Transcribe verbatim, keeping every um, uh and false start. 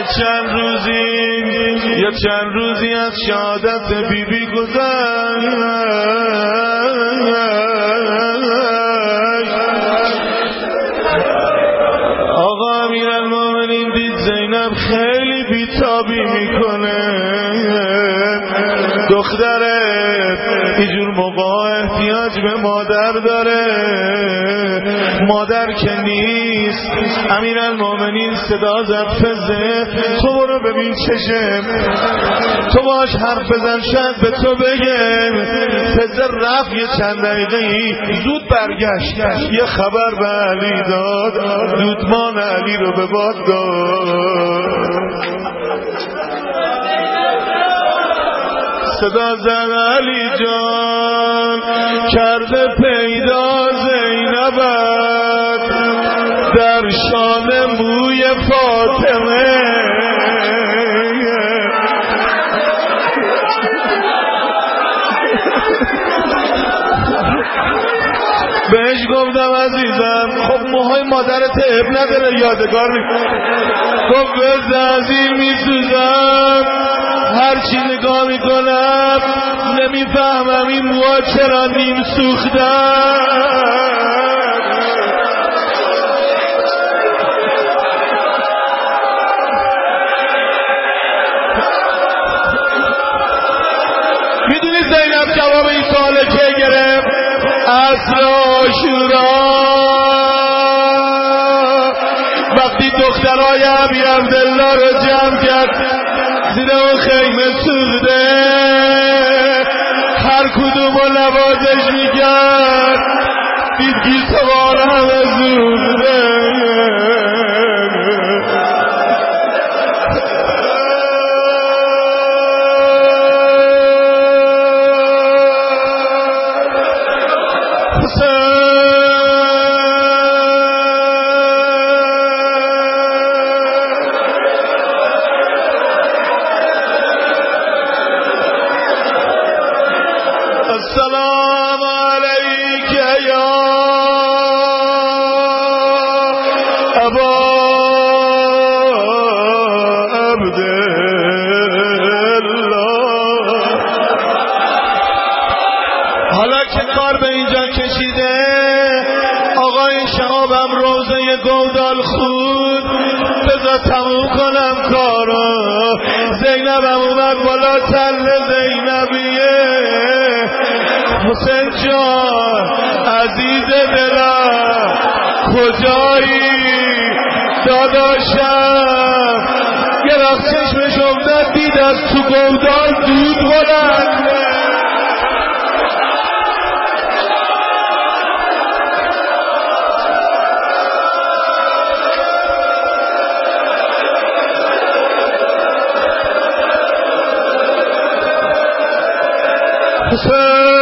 یه چند روزی یه چند روزی از شهادت بی بی گذشت. آقا امیرالمومنین دید زینب خیلی بیتابی میکنه. دختره اینجور موقع احتیاج به مادر داره، مادر که نیست. امیرالمومنین صدا زد فزه تو برو ببین چشم، تو باش حرف بزن شاید به تو بگم. فزه رفت یه چند دقیقه‌ای زود برگشت، یه خبر به علی داد، دودمان علی رو به باد داد. صدا زد علی جان کرده پیدا زینبت در شانه موی فاطمه. بهش گفتم عزیزم خب موهای مادرت عیب نداره یادگار نیست. گفت به عزیز میسوزم، هرچی نگاه میکنم نمیفهمم این موها چرا نیم سوختن. میدونی زینب جواب این سوال که گرفت؟ عصر عاشورا وقتی دخترای ابی عبدالله رو جمع کرد زیر اون خیمه سوخته، هر کدوم رو نوازش میکرد، دید گیسوار همه سوخته. السلام علیک یا ابا عبدالله. حالا که کار به اینجا کشیده، آقای شهابم روزه گودال خود بذار تموم کنم کارو. زینبم اومد بالا تل زینبیه. حسین جان عزیز دلم کجایی داداشم؟ یه وقت چشمش افتاد دید از تو گودال دود بلند. حسین